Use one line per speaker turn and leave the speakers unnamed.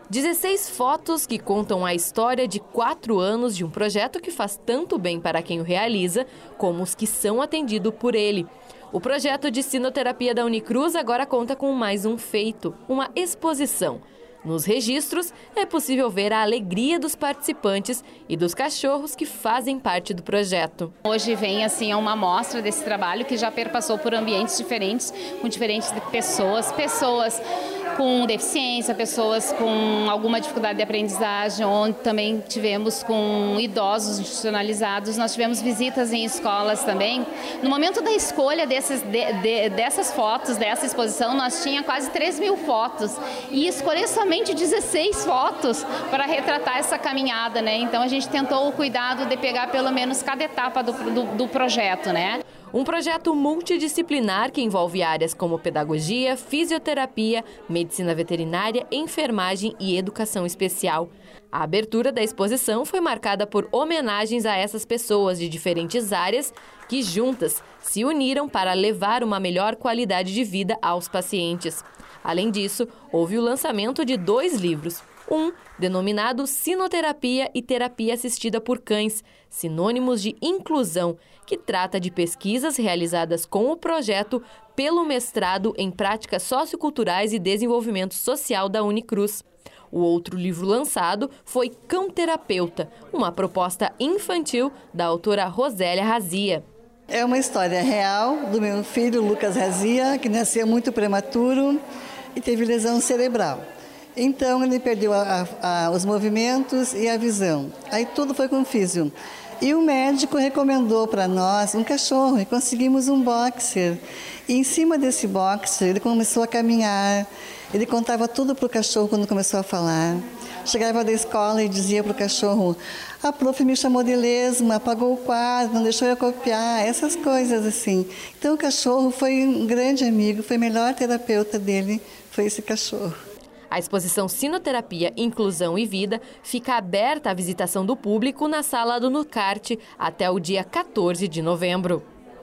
16 fotos que contam a história de 4 anos de um projeto que faz tanto bem para quem o realiza, como os que são atendidos por ele. O projeto de sinoterapia da Unicruz agora conta com mais um feito, uma exposição. Nos registros, é possível ver a alegria dos participantes e dos cachorros que fazem parte do projeto.
Hoje vem assim uma amostra desse trabalho que já perpassou por ambientes diferentes, com diferentes pessoas com deficiência, pessoas com alguma dificuldade de aprendizagem, onde também tivemos com idosos institucionalizados. Nós tivemos visitas em escolas também. No momento da escolha dessas fotos, dessa exposição, nós tínhamos quase 3.000 fotos e escolher somente 16 fotos para retratar essa caminhada, né? Então a gente tentou o cuidado de pegar pelo menos cada etapa do projeto, né?
Um projeto multidisciplinar que envolve áreas como pedagogia, fisioterapia, medicina veterinária, enfermagem e educação especial. A abertura da exposição foi marcada por homenagens a essas pessoas de diferentes áreas que juntas se uniram para levar uma melhor qualidade de vida aos pacientes. Além disso, houve o lançamento de 2 livros. Um, denominado Sinoterapia e Terapia Assistida por Cães, sinônimos de inclusão, que trata de pesquisas realizadas com o projeto pelo mestrado em Práticas Socioculturais e Desenvolvimento Social da Unicruz. O outro livro lançado foi Cão Terapeuta, uma proposta infantil da autora Rosélia Razia.
É uma história real do meu filho Lucas Razia, que nasceu muito prematuro e teve lesão cerebral. Então ele perdeu os movimentos e a visão. Aí tudo foi com físio. E o médico recomendou para nós um cachorro e conseguimos um boxer. E em cima desse boxer ele começou a caminhar. Ele contava tudo para o cachorro quando começou a falar. Chegava da escola e dizia para o cachorro: a prof me chamou de lesma, apagou o quadro, não deixou eu copiar, essas coisas assim. Então o cachorro foi um grande amigo, foi o melhor terapeuta dele, foi esse cachorro.
A exposição Sinoterapia, Inclusão e Vida fica aberta à visitação do público na sala do Nucarte até o dia 14 de novembro.